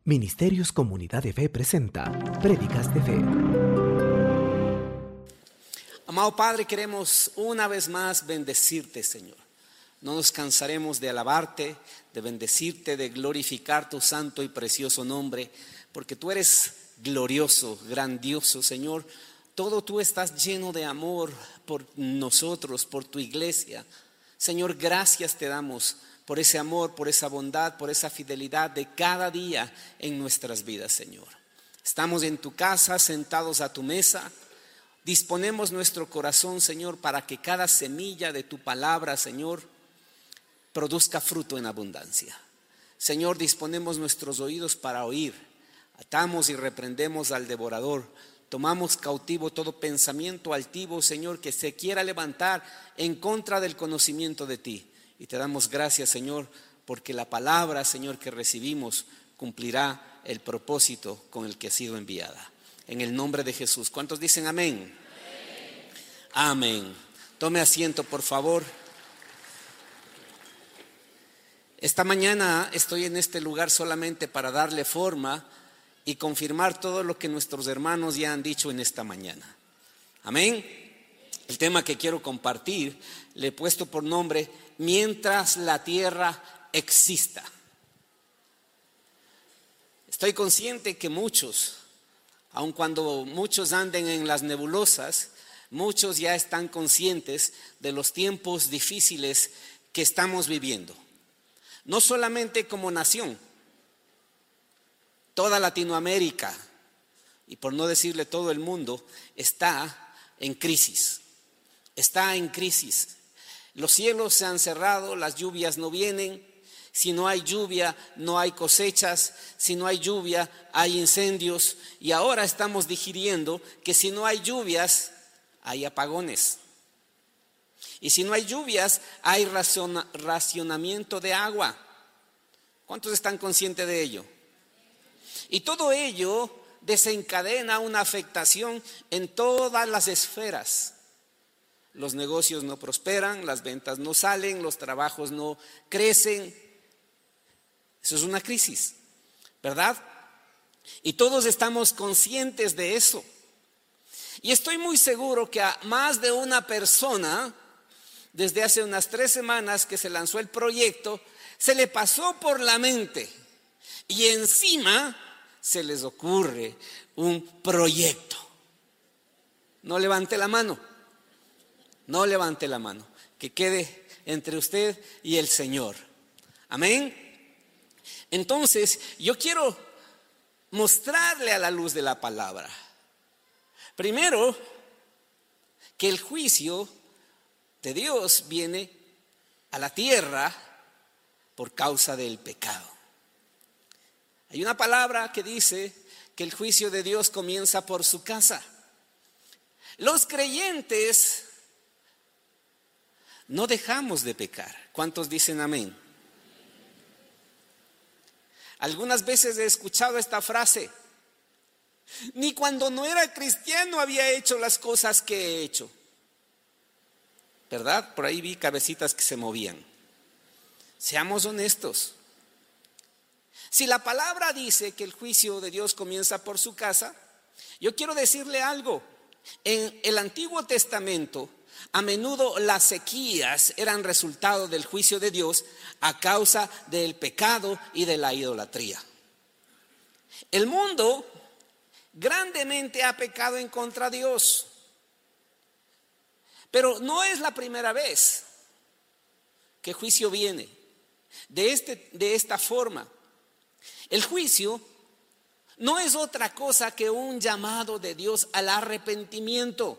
Ministerios Comunidad de Fe presenta Prédicas de Fe. Amado Padre, queremos una vez más bendecirte, Señor. No nos cansaremos de alabarte, de bendecirte, de glorificar tu santo y precioso nombre, porque tú eres glorioso, grandioso, Señor. Todo tú estás lleno de amor por nosotros, por tu iglesia. Señor, gracias te damos por ese amor, por esa bondad, por esa fidelidad de cada día en nuestras vidas, Señor. Estamos en tu casa, sentados a tu mesa. Disponemos nuestro corazón, Señor, para que cada semilla de tu palabra, Señor, produzca fruto en abundancia. Señor, disponemos nuestros oídos para oír. Atamos y reprendemos al devorador. Tomamos cautivo todo pensamiento altivo, Señor, que se quiera levantar en contra del conocimiento de ti. Y te damos gracias, Señor, porque la palabra, Señor, que recibimos cumplirá el propósito con el que ha sido enviada. En el nombre de Jesús. ¿Cuántos dicen amén? Amén. Tome asiento, por favor. Esta mañana estoy en este lugar solamente para darle forma y confirmar todo lo que nuestros hermanos ya han dicho en esta mañana. Amén. El tema que quiero compartir le he puesto por nombre: mientras la tierra exista. Estoy consciente que muchos, aun cuando muchos anden en las nebulosas, muchos ya están conscientes de los tiempos difíciles que estamos viviendo. No solamente como nación, toda Latinoamérica, y por no decirle todo el mundo, está en crisis. Está en crisis. Los cielos se han cerrado, las lluvias no vienen. Si no hay lluvia, no hay cosechas. Si no hay lluvia, hay incendios. Y ahora estamos digiriendo que si no hay lluvias, hay apagones. Y si no hay lluvias, hay racionamiento de agua. ¿Cuántos están conscientes de ello? Y todo ello desencadena una afectación en todas las esferas. Los negocios no prosperan, las ventas no salen, los trabajos no crecen. Eso es una crisis, ¿verdad? Y todos estamos conscientes de eso. Y estoy muy seguro que a más de una persona, desde hace unas 3 semanas que se lanzó el proyecto, se le pasó por la mente y encima se les ocurre un proyecto. No levante la mano. No levante la mano, que quede entre usted y el Señor. Amén. Entonces, yo quiero mostrarle a la luz de la palabra, primero, que el juicio de Dios viene a la tierra por causa del pecado. Hay una palabra que dice que el juicio de Dios comienza por su casa. Los creyentes no dejamos de pecar. ¿Cuántos dicen amén? Algunas veces he escuchado esta frase: ni cuando no era cristiano había hecho las cosas que he hecho. ¿Verdad? Por ahí vi cabecitas que se movían. Seamos honestos. Si la palabra dice que el juicio de Dios comienza por su casa, yo quiero decirle algo. En el Antiguo Testamento, a menudo las sequías eran resultado del juicio de Dios a causa del pecado y de la idolatría. El mundo grandemente ha pecado en contra de Dios, pero no es la primera vez que juicio viene de esta forma. El juicio no es otra cosa que un llamado de Dios al arrepentimiento.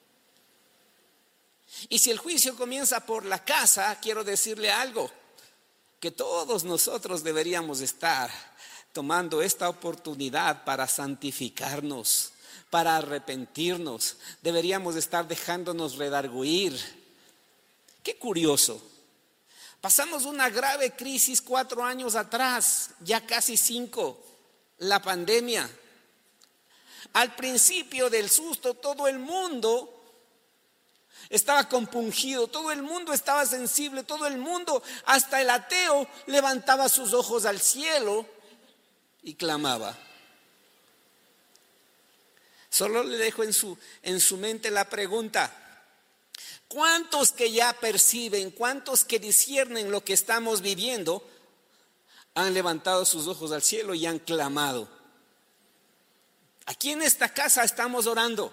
Y si el juicio comienza por la casa, quiero decirle algo, que todos nosotros deberíamos estar tomando esta oportunidad para santificarnos, para arrepentirnos. Deberíamos estar dejándonos redarguir. Qué curioso. Pasamos una grave crisis 4 años atrás, ya casi 5, la pandemia. Al principio del susto, todo el mundo estaba compungido, todo el mundo estaba sensible, todo el mundo, hasta el ateo, levantaba sus ojos al cielo y clamaba. Solo le dejo en su mente la pregunta: ¿cuántos que ya perciben, cuántos que disciernen lo que estamos viviendo, han levantado sus ojos al cielo y han clamado? Aquí en esta casa estamos orando.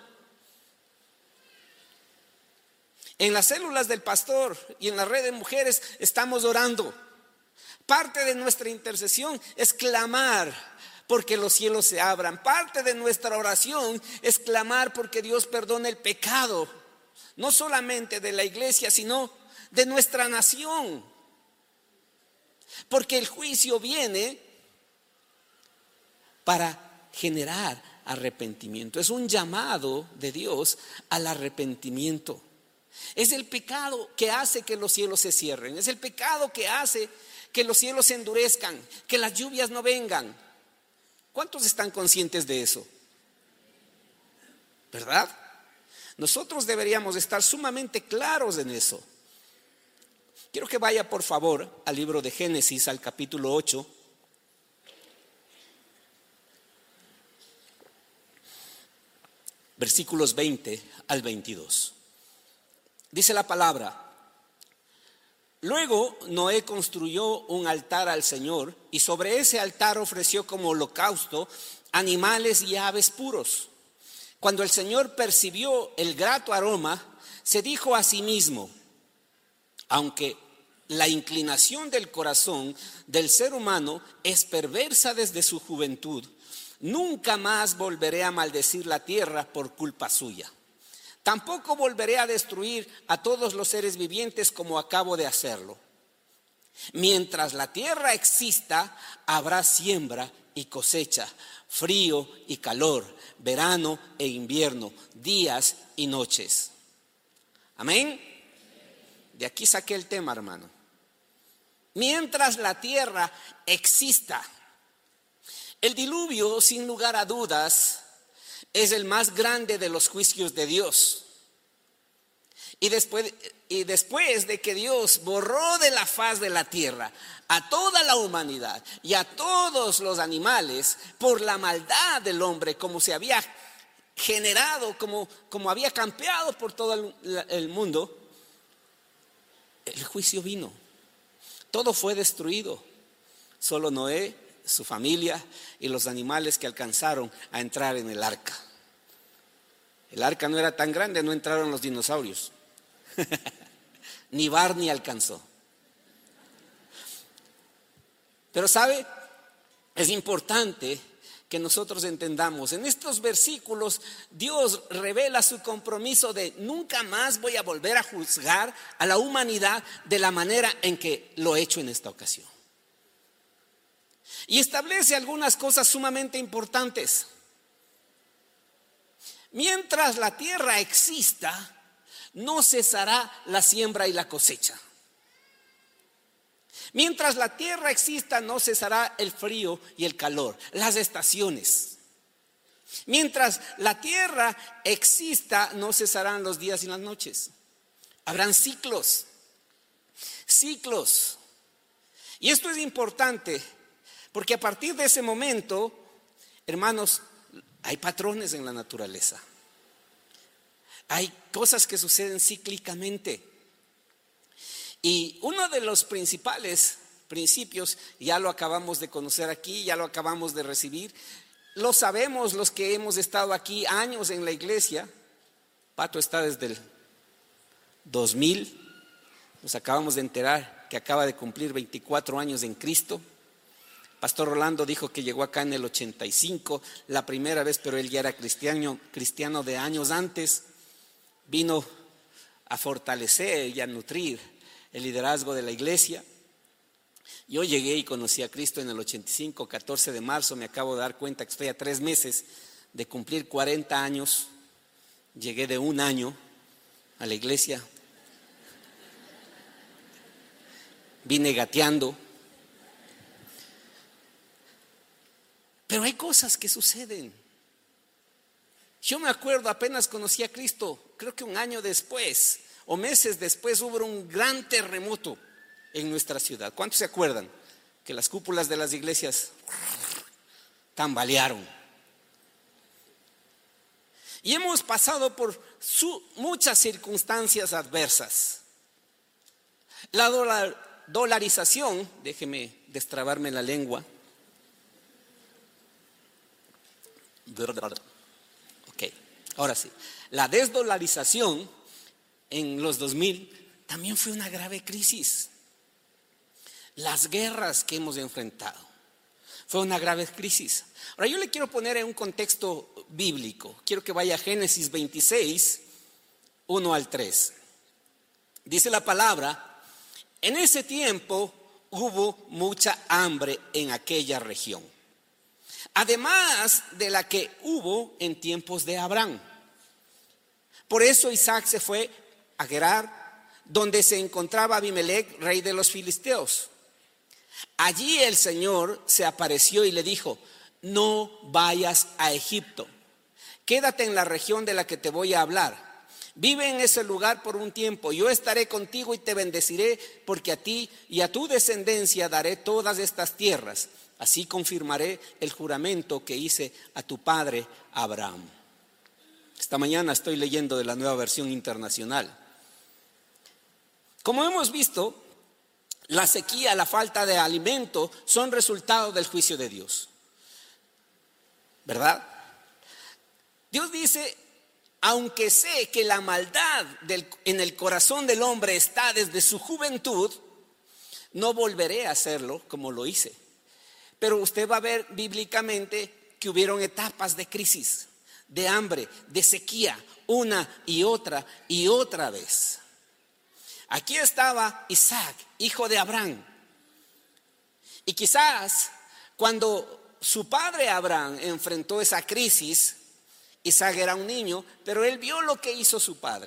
En las células del pastor y en la red de mujeres estamos orando. Parte de nuestra intercesión es clamar porque los cielos se abran. Parte de nuestra oración es clamar porque Dios perdone el pecado, no solamente de la iglesia, sino de nuestra nación. Porque el juicio viene para generar arrepentimiento. Es un llamado de Dios al arrepentimiento. Es el pecado que hace que los cielos se cierren. Es el pecado que hace que los cielos se endurezcan, que las lluvias no vengan. ¿Cuántos están conscientes de eso? ¿Verdad? Nosotros deberíamos estar sumamente claros en eso. Quiero que vaya por favor al libro de Génesis, al capítulo 8. Versículos 20 al 22. Dice la palabra: luego Noé construyó un altar al Señor y sobre ese altar ofreció como holocausto animales y aves puros. Cuando el Señor percibió el grato aroma, se dijo a sí mismo: aunque la inclinación del corazón del ser humano es perversa desde su juventud, nunca más volveré a maldecir la tierra por culpa suya. Tampoco volveré a destruir a todos los seres vivientes como acabo de hacerlo. Mientras la tierra exista, habrá siembra y cosecha, frío y calor, verano e invierno, días y noches. Amén. De aquí saqué el tema, hermano. Mientras la tierra exista. El diluvio, sin lugar a dudas, es el más grande de los juicios de Dios. Y después de que Dios borró de la faz de la tierra a toda la humanidad y a todos los animales por la maldad del hombre, como se había generado, como había campeado por todo el mundo, el juicio vino. Todo fue destruido. Solo Noé, su familia y los animales que alcanzaron a entrar en el arca. El arca no era tan grande, no entraron los dinosaurios. Ni Barney alcanzó. Pero ¿sabe? Es importante que nosotros entendamos. En estos versículos Dios revela su compromiso de nunca más voy a volver a juzgar a la humanidad de la manera en que lo he hecho en esta ocasión. Y establece algunas cosas sumamente importantes. Mientras la tierra exista, no cesará la siembra y la cosecha. Mientras la tierra exista, no cesará el frío y el calor, las estaciones. Mientras la tierra exista, no cesarán los días y las noches. Habrán ciclos. Y esto es importante, porque a partir de ese momento, hermanos, hay patrones en la naturaleza. Hay cosas que suceden cíclicamente. Y uno de los principales principios, ya lo acabamos de conocer aquí, ya lo acabamos de recibir, lo sabemos los que hemos estado aquí años en la iglesia. Pato está desde el 2000, nos acabamos de enterar que acaba de cumplir 24 años en Cristo. Pastor Rolando dijo que llegó acá en el 85, la primera vez, pero él ya era cristiano de años antes. Vino a fortalecer y a nutrir el liderazgo de la iglesia. Yo llegué y conocí a Cristo en el 85, 14 de marzo, me acabo de dar cuenta que estoy a 3 meses de cumplir 40 años. Llegué de un año a la iglesia. Vine gateando. Pero hay cosas que suceden. Yo me acuerdo, apenas conocí a Cristo, creo que un año después o meses después hubo un gran terremoto en nuestra ciudad. ¿Cuántos se acuerdan? Que las cúpulas de las iglesias tambalearon. Y hemos pasado por muchas circunstancias adversas. La dolarización, déjeme destrabarme la lengua. Ok, ahora sí. La desdolarización en los 2000 también fue una grave crisis. Las guerras que hemos enfrentado fue una grave crisis. Ahora yo le quiero poner en un contexto bíblico. Quiero que vaya a Génesis 26, 1 al 3. Dice la palabra: en ese tiempo hubo mucha hambre en aquella región, además de la que hubo en tiempos de Abraham. Por eso Isaac se fue a Gerar, donde se encontraba Abimelec, rey de los filisteos. Allí el Señor se apareció y le dijo: no vayas a Egipto, quédate en la región de la que te voy a hablar. Vive en ese lugar por un tiempo, yo estaré contigo y te bendeciré, porque a ti y a tu descendencia daré todas estas tierras. Así confirmaré el juramento que hice a tu padre Abraham. Esta mañana estoy leyendo de la Nueva Versión Internacional. Como hemos visto, la sequía, la falta de alimento son resultado del juicio de Dios, ¿verdad? Dios dice: aunque sé que la maldad en el corazón del hombre está desde su juventud, no volveré a hacerlo como lo hice. Pero usted va a ver bíblicamente que hubieron etapas de crisis, de hambre, de sequía, una y otra vez. Aquí estaba Isaac, hijo de Abraham. Y quizás cuando su padre Abraham enfrentó esa crisis, Isaac era un niño, pero él vio lo que hizo su padre.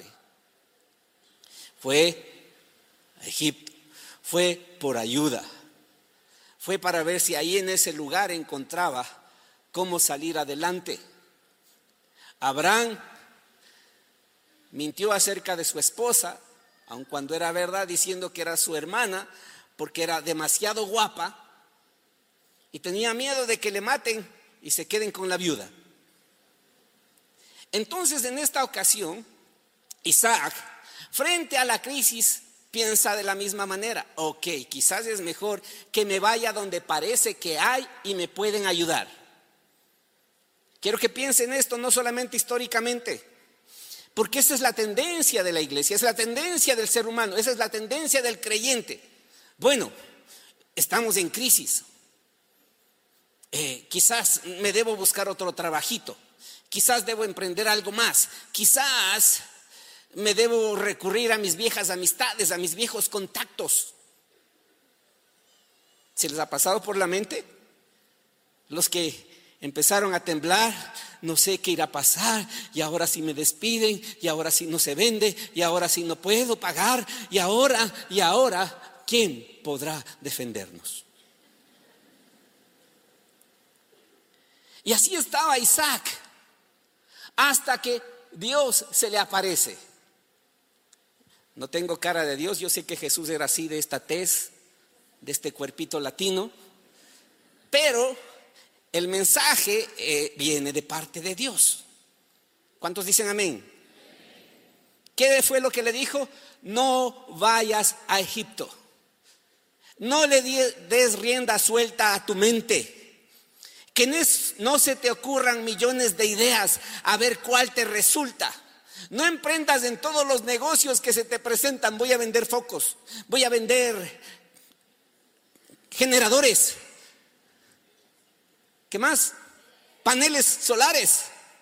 Fue a Egipto, fue por ayuda, fue para ver si ahí en ese lugar encontraba cómo salir adelante. Abraham mintió acerca de su esposa, aun cuando era verdad, diciendo que era su hermana, porque era demasiado guapa y tenía miedo de que le maten y se queden con la viuda. Entonces, en esta ocasión, Isaac, frente a la crisis, piensa de la misma manera: ok, quizás es mejor que me vaya donde parece que hay y me pueden ayudar. Quiero que piensen esto no solamente históricamente, porque esa es la tendencia de la iglesia, es la tendencia del ser humano, esa es la tendencia del creyente. Bueno, estamos en crisis. Quizás me debo buscar otro trabajito. Quizás debo emprender algo más. Quizás me debo recurrir a mis viejas amistades, a mis viejos contactos. ¿Se les ha pasado por la mente? Los que empezaron a temblar, no sé qué irá a pasar, y ahora sí me despiden, y ahora sí no se vende, y ahora sí no puedo pagar, y ahora, ¿quién podrá defendernos? Y así estaba Isaac, hasta que Dios se le aparece. No tengo cara de Dios, yo sé que Jesús era así, de esta tez, de este cuerpito latino, pero el mensaje viene de parte de Dios. ¿Cuántos dicen amén? ¿Qué fue lo que le dijo? No vayas a Egipto. No le des rienda suelta a tu mente. Que no se te ocurran millones de ideas a ver cuál te resulta. No emprendas en todos los negocios que se te presentan. Voy a vender focos, voy a vender generadores. ¿Qué más? Paneles solares.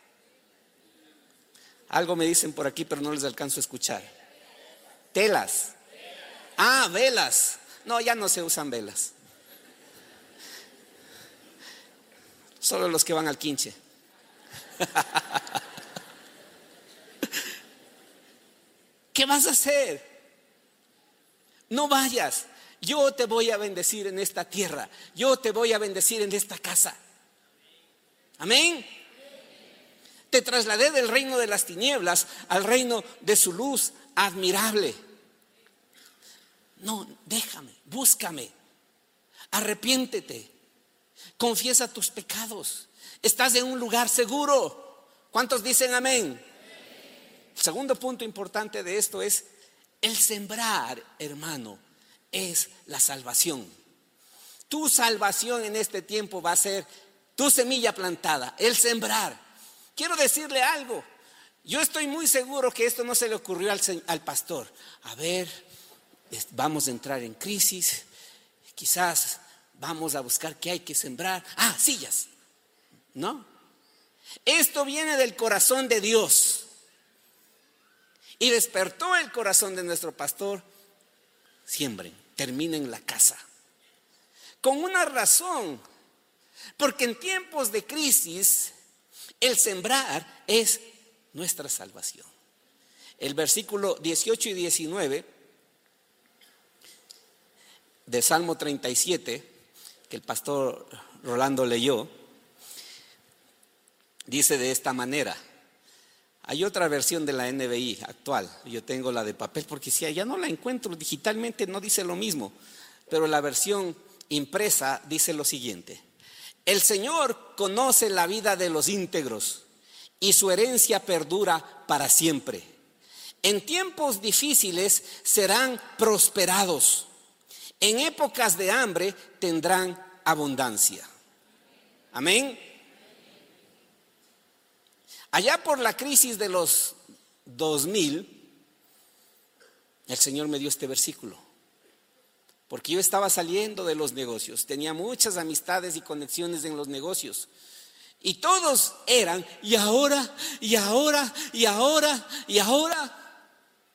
Algo me dicen por aquí, pero no les alcanzo a escuchar. Telas. Ah, velas. No, ya no se usan velas. Solo los que van al quinche. ¿Qué vas a hacer? No vayas. Yo te voy a bendecir en esta tierra. Yo te voy a bendecir en esta casa. Amén. Te trasladé del reino de las tinieblas al reino de su luz admirable. No, déjame, búscame, arrepiéntete, Confiesa tus pecados. Estás en un lugar seguro. ¿Cuántos dicen amén? El segundo punto importante de esto es el sembrar, hermano, es la salvación. Tu salvación en este tiempo va a ser tu semilla plantada, el sembrar. Quiero decirle algo. Yo estoy muy seguro que esto no se le ocurrió al pastor. A ver, vamos a entrar en crisis. Quizás vamos a buscar qué hay que sembrar. Sillas. No. Esto viene del corazón de Dios. Y despertó el corazón de nuestro pastor. Siembren, terminen la casa. Con una razón. Porque en tiempos de crisis, el sembrar es nuestra salvación. El versículo 18 y 19 de Salmo 37, que el pastor Rolando leyó, dice de esta manera. Hay otra versión de la NBI actual. Yo tengo la de papel porque si allá no la encuentro digitalmente no dice lo mismo. Pero la versión impresa dice lo siguiente: el Señor conoce la vida de los íntegros y su herencia perdura para siempre. En tiempos difíciles serán prosperados. En épocas de hambre tendrán abundancia. Amén. Allá por la crisis de los 2000, el Señor me dio este versículo. Porque yo estaba saliendo de los negocios, tenía muchas amistades y conexiones en los negocios. Y todos eran, y ahora, y ahora, y ahora, y ahora.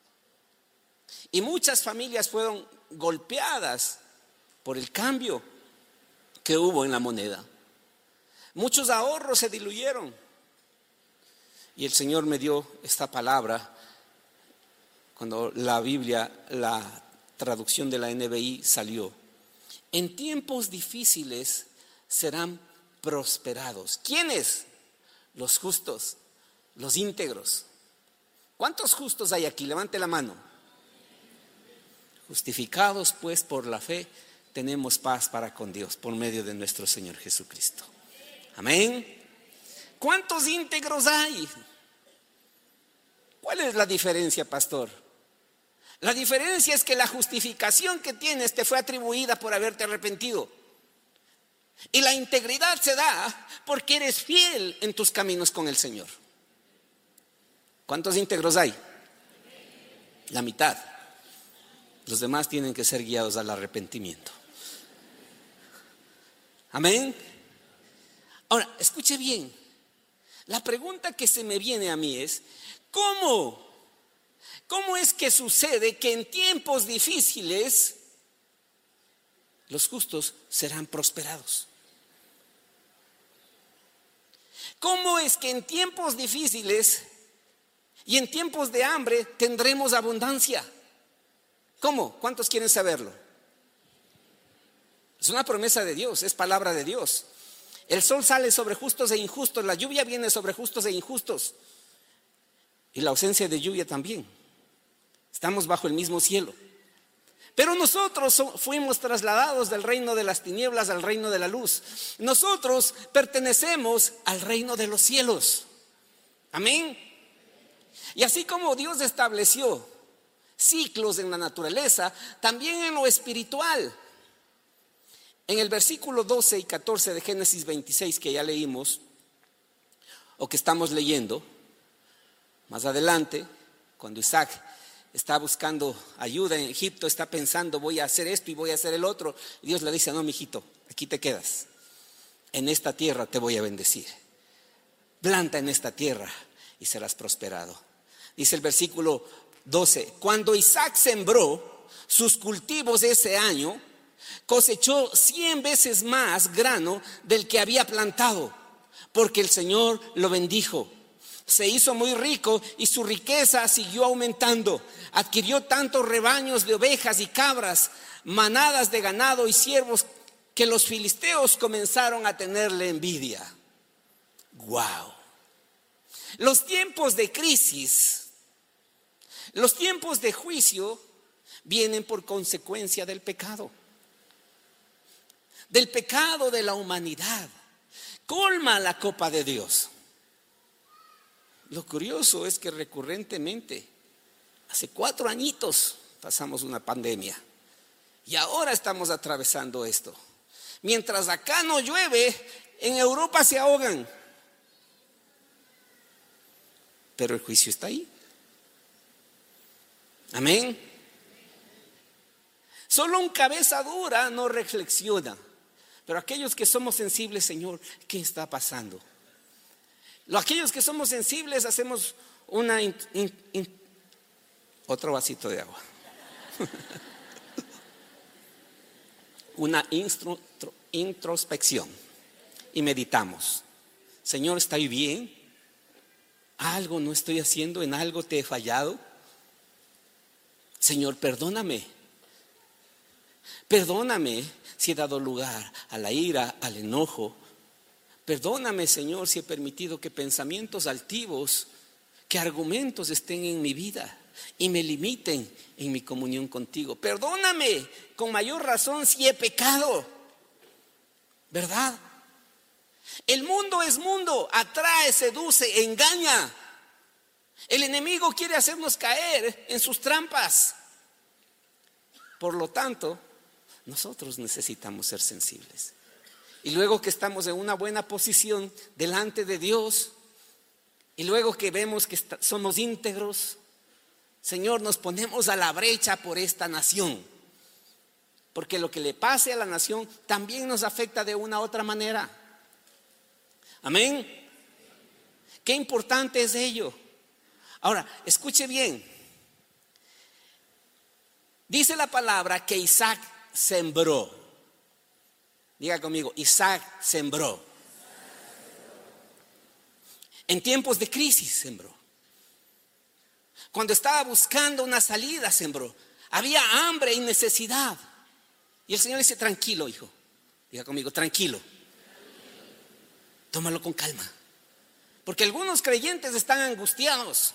Y muchas familias fueron golpeadas por el cambio que hubo en la moneda. Muchos ahorros se diluyeron. Y el Señor me dio esta palabra cuando la Biblia, la traducción de la NBI salió. En tiempos difíciles serán prosperados. ¿Quiénes? Los justos, los íntegros. ¿Cuántos justos hay aquí? Levante la mano. Justificados pues por la fe, tenemos paz para con Dios por medio de nuestro Señor Jesucristo. Amén. ¿Cuántos íntegros hay? ¿Cuál es la diferencia, pastor? La diferencia es que la justificación que tienes te fue atribuida por haberte arrepentido. Y la integridad se da porque eres fiel en tus caminos con el Señor. ¿Cuántos íntegros hay? La mitad. Los demás tienen que ser guiados al arrepentimiento. Amén. Ahora, escuche bien. La pregunta que se me viene a mí es: ¿cómo es que sucede que en tiempos difíciles los justos serán prosperados? ¿Cómo es que en tiempos difíciles y en tiempos de hambre tendremos abundancia? ¿Cómo? ¿Cuántos quieren saberlo? Es una promesa de Dios, es palabra de Dios. El sol sale sobre justos e injustos, la lluvia viene sobre justos e injustos. Y la ausencia de lluvia también. Estamos bajo el mismo cielo. Pero nosotros fuimos trasladados del reino de las tinieblas al reino de la luz. Nosotros pertenecemos al reino de los cielos. Amén. Y así como Dios estableció ciclos en la naturaleza, también en lo espiritual. En el versículo 12 y 14 de Génesis 26 que ya leímos, o que estamos leyendo, más adelante, cuando Isaac está buscando ayuda en Egipto, está pensando: voy a hacer esto y voy a hacer el otro. Y Dios le dice: no, mijito, aquí te quedas. En esta tierra te voy a bendecir. Planta en esta tierra y serás prosperado. Dice el versículo 12: cuando Isaac sembró sus cultivos ese año, cosechó 100 veces más grano del que había plantado, porque el Señor lo bendijo. Se hizo muy rico y su riqueza siguió aumentando. Adquirió tantos rebaños de ovejas y cabras, manadas de ganado y siervos, que los filisteos comenzaron a tenerle envidia. ¡Wow! Los tiempos de crisis, los tiempos de juicio vienen por consecuencia del pecado. del pecado de la humanidad. Colma la copa de Dios. Lo curioso es que recurrentemente, hace 4 añitos pasamos una pandemia y ahora estamos atravesando esto. Mientras acá no llueve, en Europa se ahogan. Pero el juicio está ahí. Amén. Solo un cabeza dura no reflexiona. Pero aquellos que somos sensibles, Señor, ¿qué está pasando? Aquellos que somos sensibles hacemos otro vasito de agua. Una introspección y meditamos. Señor, ¿estoy bien? ¿Algo no estoy haciendo? ¿En algo te he fallado? Señor, perdóname. Perdóname si he dado lugar a la ira, al enojo. Perdóname, Señor, si he permitido que pensamientos altivos, que argumentos estén en mi vida y me limiten en mi comunión contigo. Perdóname con mayor razón si he pecado, ¿verdad? El mundo es mundo, atrae, seduce, engaña. El enemigo quiere hacernos caer en sus trampas. Por lo tanto, nosotros necesitamos ser sensibles. Y luego que estamos en una buena posición delante de Dios, y luego que vemos que somos íntegros, Señor, nos ponemos a la brecha por esta nación. Porque lo que le pase a la nación también nos afecta de una u otra manera. Amén. Qué importante es ello. Ahora, escuche bien. Dice la palabra que Isaac sembró. Diga conmigo, Isaac sembró. En tiempos de crisis sembró. Cuando estaba buscando una salida sembró. Había hambre y necesidad. Y el Señor dice, tranquilo, hijo. Diga conmigo, tranquilo. Tómalo con calma. Porque algunos creyentes están angustiados.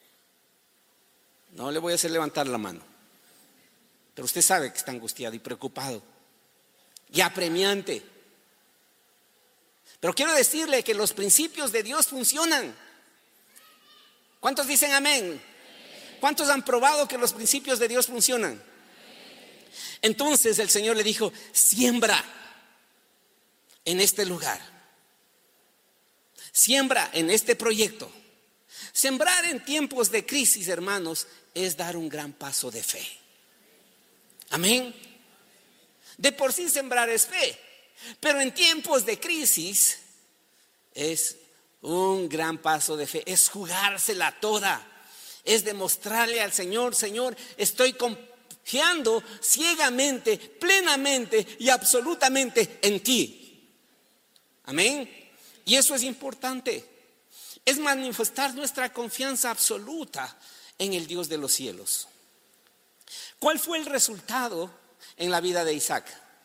No le voy a hacer levantar la mano. Pero usted sabe que está angustiado y preocupado. Y apremiante. Pero quiero decirle que los principios de Dios funcionan. ¿Cuántos dicen amén? ¿Cuántos han probado que los principios de Dios funcionan? Entonces el Señor le dijo, siembra en este lugar. Siembra en este proyecto. Sembrar en tiempos de crisis, hermanos, es dar un gran paso de fe. Amén. De por sí sembrar es fe, pero en tiempos de crisis es un gran paso de fe. Es jugársela toda. Es demostrarle al Señor, Señor, estoy confiando ciegamente, plenamente y absolutamente en ti. Amén. Y eso es importante. Es manifestar nuestra confianza absoluta en el Dios de los cielos. ¿Cuál fue el resultado en la vida de Isaac?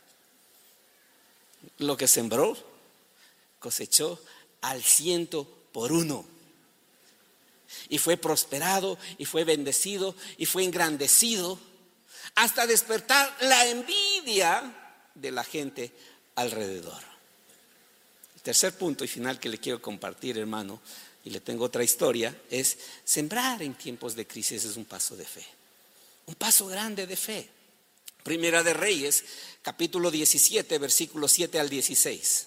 Lo que sembró, cosechó al 100%. Y fue prosperado, y fue bendecido, y fue engrandecido, hasta despertar la envidia de la gente alrededor. El tercer punto y final que le quiero compartir, hermano, y le tengo otra historia, es sembrar en tiempos de crisis es un paso de fe. Un paso grande de fe. Primera de Reyes, capítulo 17, versículos 7 al 16.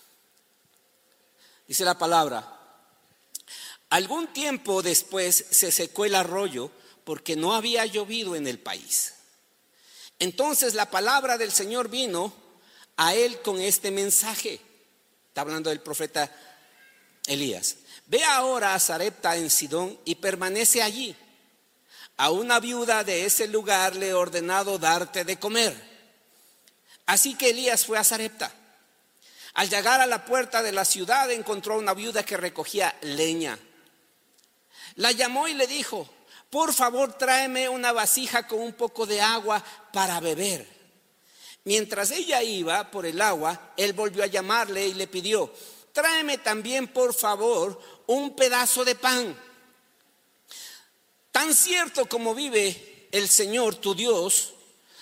Dice la palabra: algún tiempo después se secó el arroyo porque no había llovido en el país. Entonces la palabra del Señor vino a él con este mensaje. Está hablando del profeta Elías. Ve ahora a Sarepta en Sidón y permanece allí. A una viuda de ese lugar le he ordenado darte de comer. Así que Elías fue a Sarepta. Al llegar a la puerta de la ciudad encontró a una viuda que recogía leña. La llamó y le dijo: por favor, tráeme una vasija con un poco de agua para beber. Mientras ella iba por el agua, él volvió a llamarle y le pidió: tráeme también, por favor, un pedazo de pan. Tan cierto como vive el Señor tu Dios,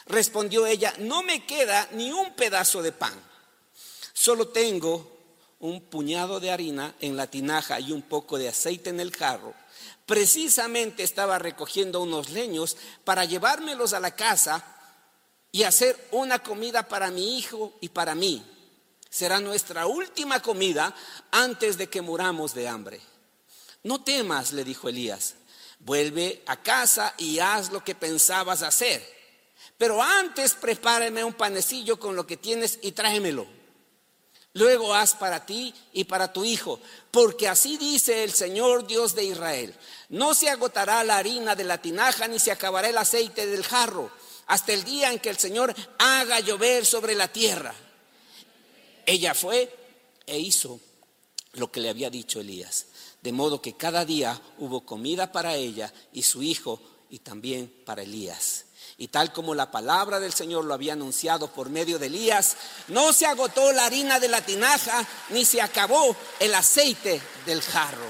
Respondió ella: no me queda ni un pedazo de pan, solo tengo un puñado de harina en la tinaja y un poco de aceite en el jarro. Precisamente estaba recogiendo unos leños para llevármelos a la casa y hacer una comida para mi hijo y para mí. Será nuestra última comida antes de que muramos de hambre. No temas, le dijo Elías, vuelve a casa y haz lo que pensabas hacer. Pero antes prepárame un panecillo con lo que tienes y tráemelo. Luego haz para ti y para tu hijo, porque así dice el Señor Dios de Israel: no se agotará la harina de la tinaja ni se acabará el aceite del jarro, hasta el día en que el Señor haga llover sobre la tierra. Ella fue e hizo lo que le había dicho Elías, de modo que cada día hubo comida para ella y su hijo y también para Elías. Y tal como la palabra del Señor lo había anunciado por medio de Elías, no se agotó la harina de la tinaja ni se acabó el aceite del jarro.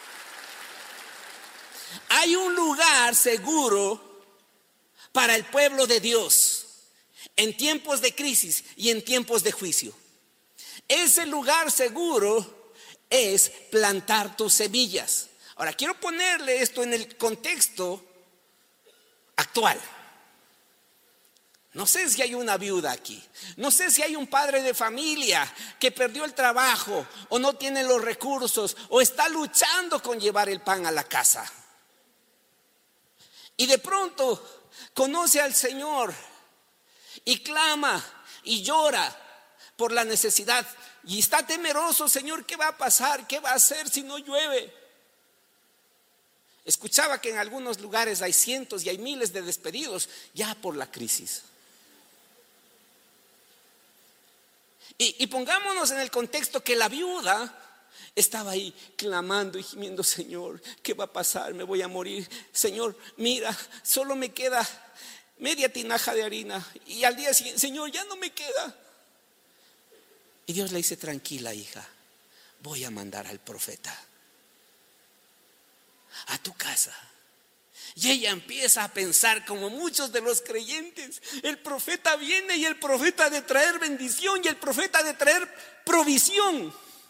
Hay un lugar seguro para el pueblo de Dios en tiempos de crisis y en tiempos de juicio. Ese lugar seguro es plantar tus semillas. Ahora, quiero ponerle esto en el contexto actual. No sé si hay una viuda aquí, no sé si hay un padre de familia que perdió el trabajo o no tiene los recursos o está luchando con llevar el pan a la casa. Y de pronto conoce al Señor y clama y llora por la necesidad y está temeroso: Señor, ¿qué va a pasar? ¿Qué va a hacer si no llueve? Escuchaba que en algunos lugares hay cientos y hay miles de despedidos ya por la crisis. Y pongámonos en el contexto que la viuda estaba ahí clamando y gimiendo: Señor, ¿qué va a pasar? Me voy a morir. Señor, mira, solo me queda media tinaja de harina. Y al día siguiente: Señor, ya no me queda. Y Dios le dice: tranquila, hija, voy a mandar al profeta a tu casa. Y ella empieza a pensar como muchos de los creyentes: el profeta viene y el profeta ha de traer bendición y el profeta ha de traer provisión.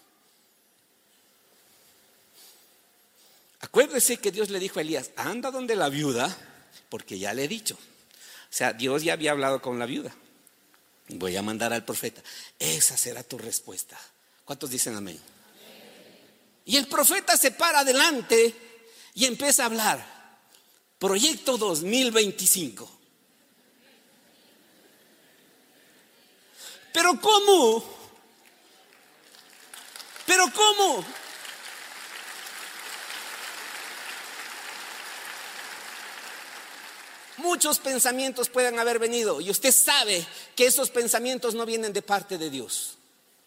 Acuérdese que Dios le dijo a Elías: anda donde la viuda, porque ya le he dicho. O sea, Dios ya había hablado con la viuda. Voy a mandar al profeta. Esa será tu respuesta. ¿Cuántos dicen amén? Y el profeta se para adelante y empieza a hablar. Proyecto 2025. ¿Pero cómo? ¿Pero cómo? Muchos pensamientos pueden haber venido y usted sabe que esos pensamientos no vienen de parte de Dios.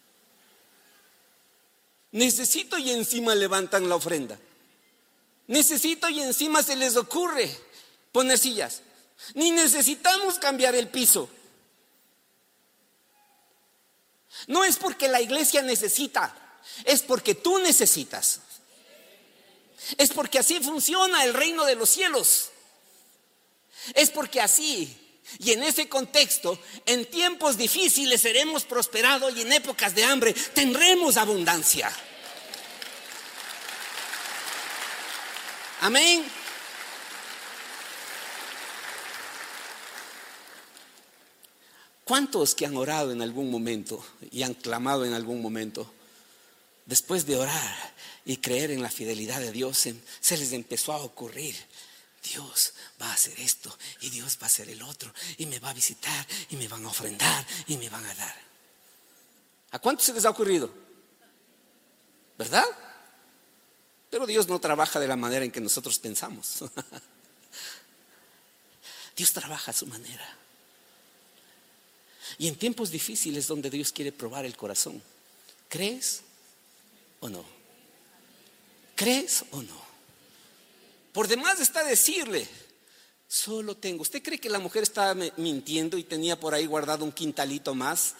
Necesito y encima levantan la ofrenda. Necesito y encima se les ocurre poner sillas. Ni necesitamos cambiar el piso. No es porque la iglesia necesita, es porque tú necesitas. Es porque así funciona el reino de los cielos. Es porque así y en ese contexto, en tiempos difíciles seremos prosperados y en épocas de hambre tendremos abundancia. Amén. ¿Cuántos que han orado en algún momento y han clamado en algún momento, después de orar y creer en la fidelidad de Dios, se les empezó a ocurrir: Dios va a hacer esto y Dios va a hacer el otro y me va a visitar y me van a ofrendar y me van a dar? ¿A cuántos se les ha ocurrido? ¿Verdad? Pero Dios no trabaja de la manera en que nosotros pensamos. Dios trabaja a su manera. Y en tiempos difíciles donde Dios quiere probar el corazón, ¿crees o no? ¿Crees o no? Por demás está decirle: solo tengo. ¿Usted cree que la mujer estaba mintiendo y tenía por ahí guardado un quintalito más?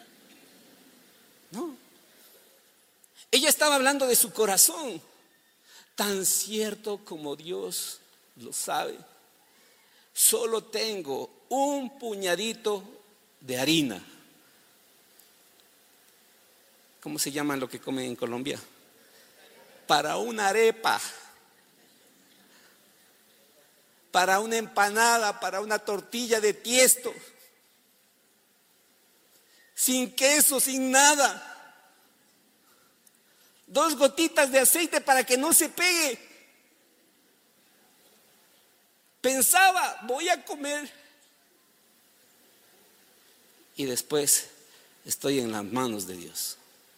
No. Ella estaba hablando de su corazón. Tan cierto como Dios lo sabe, solo tengo un puñadito de harina. ¿Cómo se llama lo que comen en Colombia? Para una arepa, para una empanada, para una tortilla de tiesto, sin queso, sin nada. 2 gotitas de aceite para que no se pegue. Pensaba, voy a comer. Y después estoy en las manos de Dios.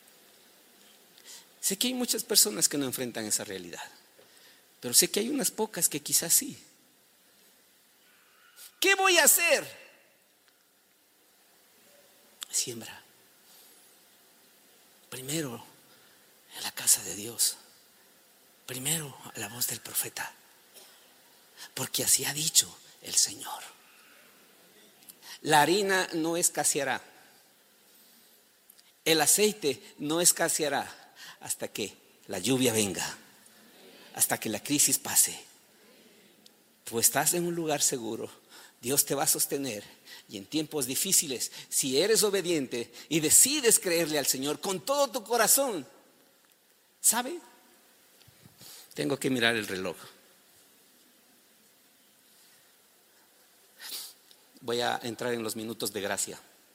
Sé que hay muchas personas que no enfrentan esa realidad, pero sé que hay unas pocas que quizás sí. ¿Qué voy a hacer? Siembra. Primero en la casa de Dios. Primero a la voz del profeta. Porque así ha dicho el Señor. La harina no escaseará. El aceite no escaseará hasta que la lluvia venga, hasta que la crisis pase. Tú estás en un lugar seguro. Dios te va a sostener. Y en tiempos difíciles, si eres obediente y decides creerle al Señor con todo tu corazón, ¿sabe? Tengo que mirar el reloj. Voy a entrar en los minutos de gracia.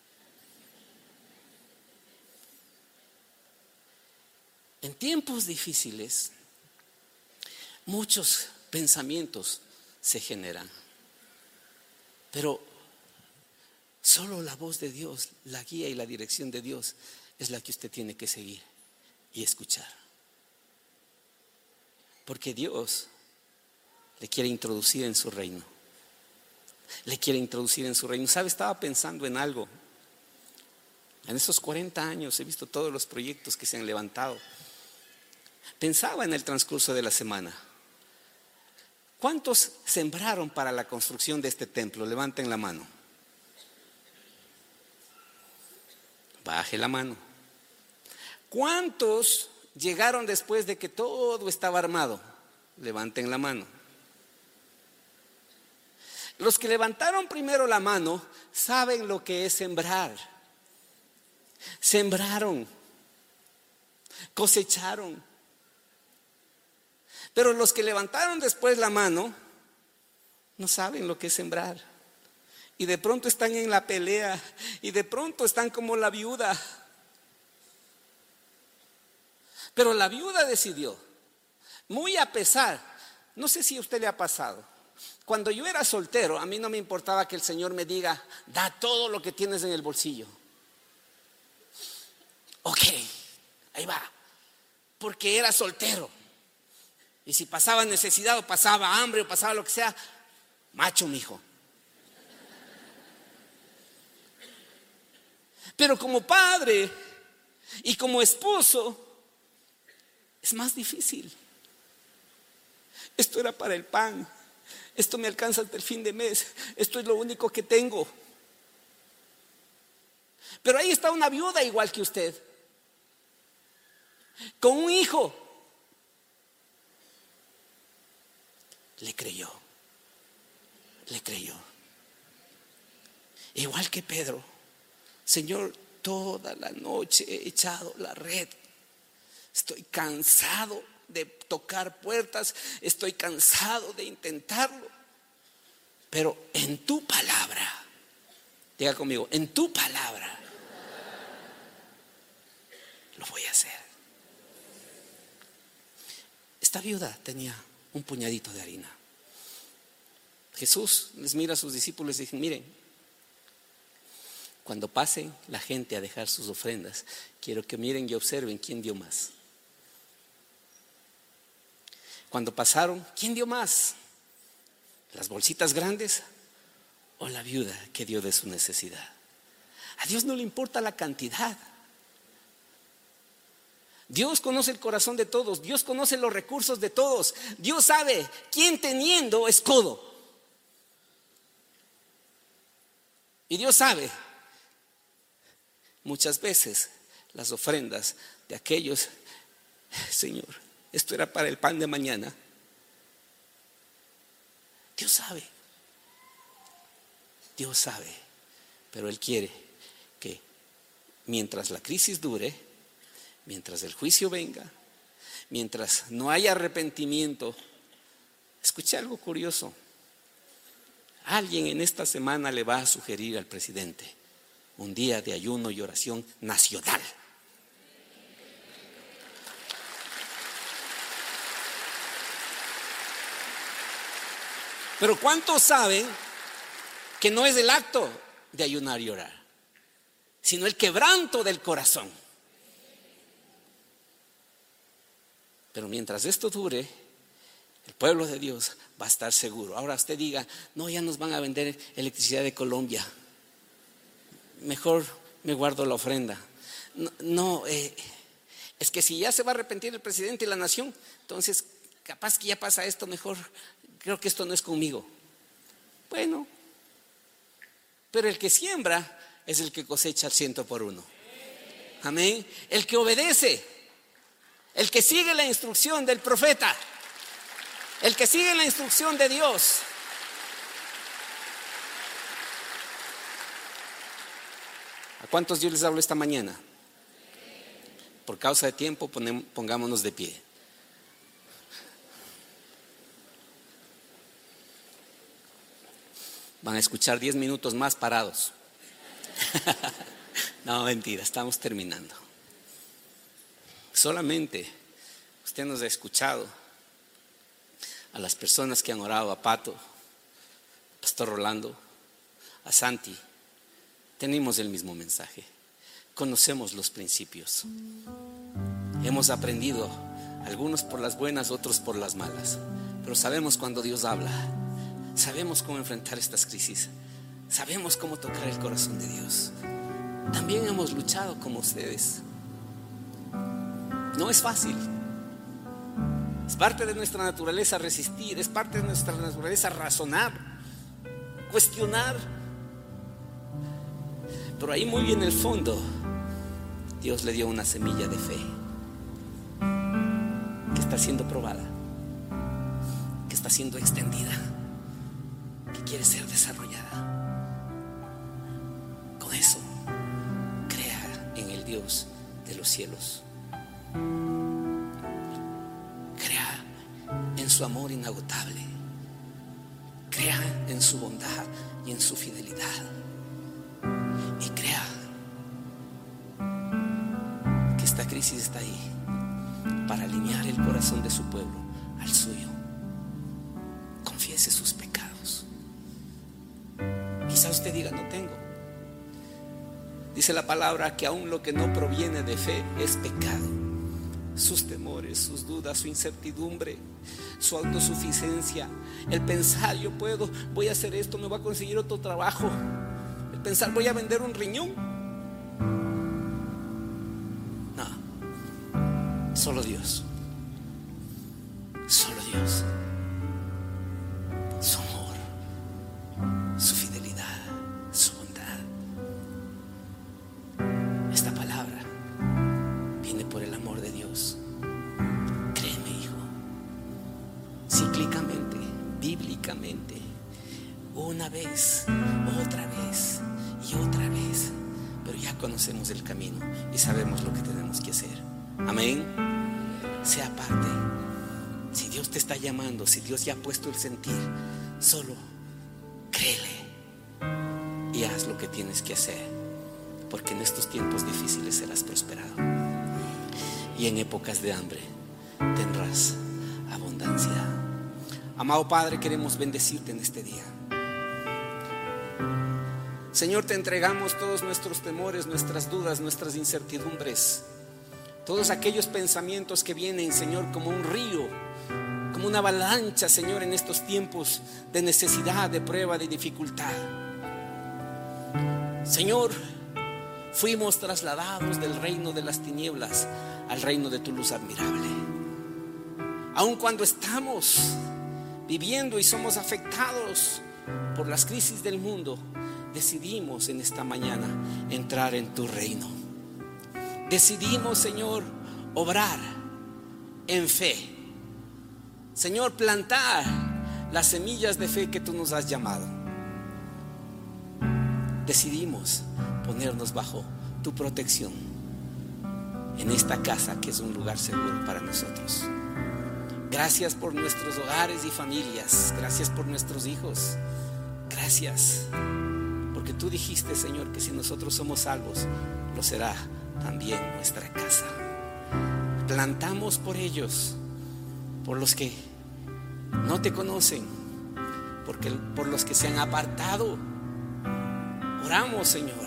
En tiempos difíciles, muchos pensamientos se generan, pero solo la voz de Dios, la guía y la dirección de Dios es la que usted tiene que seguir y escuchar. Porque Dios le quiere introducir en su reino. Le quiere introducir en su reino. ¿Sabe? Estaba pensando en algo. En esos 40 años he visto todos los proyectos que se han levantado. Pensaba en el transcurso de la semana. ¿Cuántos sembraron para la construcción de este templo? Levanten la mano. Baje la mano. ¿Cuántos llegaron después de que todo estaba armado? Levanten la mano. Los que levantaron primero la mano saben lo que es sembrar. Sembraron, cosecharon. Pero los que levantaron después la mano no saben lo que es sembrar. Y de pronto están en la pelea, y de pronto están como la viuda. Pero la viuda decidió, muy a pesar, no sé si a usted le ha pasado. Cuando yo era soltero, a mí no me importaba que el Señor me diga, da todo lo que tienes en el bolsillo. Ok, ahí va, porque era soltero. Y si pasaba necesidad o pasaba hambre o pasaba lo que sea, macho, mijo. Pero como padre y como esposo es más difícil. Esto era para el pan. Esto me alcanza hasta el fin de mes. Esto es lo único que tengo. Pero ahí está una viuda igual que usted, con un hijo. Le creyó. Igual que Pedro. Señor, toda la noche he echado la red. Estoy cansado de tocar puertas. Estoy cansado de intentarlo. Pero en tu palabra, diga conmigo, en tu palabra lo voy a hacer. Esta viuda tenía un puñadito de harina. Jesús les mira a sus discípulos y dice, miren, cuando pasen la gente a dejar sus ofrendas, quiero que miren y observen quién dio más. Cuando pasaron, ¿quién dio más? ¿Las bolsitas grandes o la viuda que dio de su necesidad? A Dios no le importa la cantidad. Dios conoce el corazón de todos. Dios conoce los recursos de todos. Dios sabe quién teniendo es codo. Y Dios sabe muchas veces las ofrendas de aquellos, Señor, esto era para el pan de mañana. Dios sabe. Dios sabe, pero Él quiere que mientras la crisis dure, mientras el juicio venga, mientras no haya arrepentimiento. Escuché algo curioso. Alguien en esta semana le va a sugerir al presidente un día de ayuno y oración nacional. Pero ¿cuántos saben que no es el acto de ayunar y orar, sino el quebranto del corazón? Pero mientras esto dure, el pueblo de Dios va a estar seguro. Ahora usted diga, no, ya nos van a vender electricidad de Colombia, mejor me guardo la ofrenda. Es que si ya se va a arrepentir el presidente y la nación, entonces capaz que ya pasa esto, mejor creo que esto no es conmigo. Bueno, pero el que siembra es el que cosecha al 100%. Amén. El que obedece, el que sigue la instrucción del profeta, el que sigue la instrucción de Dios. ¿A cuántos Dios les hablo esta mañana? Por causa de tiempo, pongámonos de pie. Van a escuchar 10 minutos más parados. No, mentira, estamos terminando. Solamente usted nos ha escuchado, a las personas que han orado, a Pato, Pastor Rolando, a Santi. Tenemos el mismo mensaje. Conocemos los principios. Hemos aprendido, algunos por las buenas, otros por las malas. Pero sabemos cuando Dios habla. Sabemos cómo enfrentar estas crisis. Sabemos cómo tocar el corazón de Dios. También hemos luchado como ustedes. No es fácil. Es parte de nuestra naturaleza resistir. Es parte de nuestra naturaleza razonar, cuestionar. Pero ahí muy en el fondo, Dios le dio una semilla de fe que está siendo probada, que está siendo extendida, que quiere ser desarrollada. Con eso, crea en el Dios de los cielos. Crea en su amor inagotable. Crea en su bondad y en su fidelidad. Y crea que esta crisis está ahí para alinear el corazón de su pueblo al suyo. Confiese sus pecados. Quizá usted diga, no tengo. Dice la palabra que aún lo que no proviene de fe es pecado. Sus temores, sus dudas, su incertidumbre, su autosuficiencia, el pensar yo puedo, voy a hacer esto, me voy a conseguir otro trabajo, el pensar voy a vender un riñón. No, solo Dios, solo Dios, su amor, su fidelidad, su bondad. Esta palabra viene por el amor de Dios. Créeme, hijo, cíclicamente, bíblicamente, una vez, otra vez y otra vez, pero ya conocemos el camino y sabemos lo que tenemos que hacer. Amén. Sea parte. Si Dios te está llamando, si Dios ya ha puesto el sentir, solo créele y haz lo que tienes que hacer, porque en estos tiempos difíciles serás prosperado y en épocas de hambre tendrás abundancia. Amado Padre, queremos bendecirte en este día. Señor, te entregamos todos nuestros temores, nuestras dudas, nuestras incertidumbres, todos aquellos pensamientos que vienen, Señor, como un río, como una avalancha, Señor, en estos tiempos de necesidad, de prueba, de dificultad. Señor, fuimos trasladados del reino de las tinieblas al reino de tu luz admirable. Aun cuando estamos viviendo y somos afectados por las crisis del mundo, decidimos en esta mañana entrar en tu reino. Decidimos, Señor, obrar en fe. Señor, plantar las semillas de fe que tú nos has llamado. decidimos ponernos bajo tu protección en esta casa que es un lugar seguro para nosotros. Gracias por nuestros hogares y familias. Gracias por nuestros hijos. Gracias porque tú dijiste, Señor, que si nosotros somos salvos, lo será también nuestra casa. Plantamos por ellos, por los que no te conocen, por los que se han apartado. Oramos, Señor,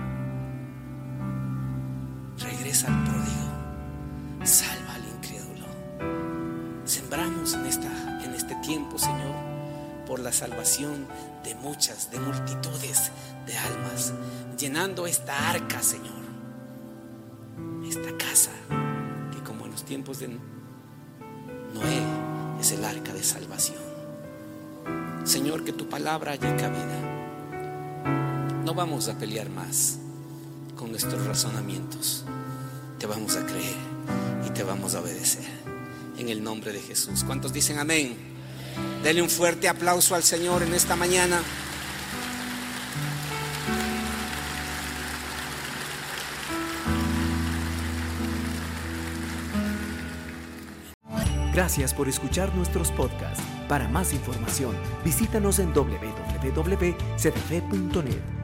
regresa al pródigo, salva al incrédulo. Sembramos en este tiempo, Señor, por la salvación de muchas, de multitudes de almas, llenando esta arca, Señor, esta casa que como en los tiempos de Noé es el arca de salvación. Señor, que tu palabra haya cabida. No vamos a pelear más con nuestros razonamientos. Te vamos a creer y te vamos a obedecer en el nombre de Jesús. ¿Cuántos dicen amén? Dele un fuerte aplauso al Señor en esta mañana. Gracias por escuchar nuestros podcasts. Para más información, visítanos en www.cdf.net.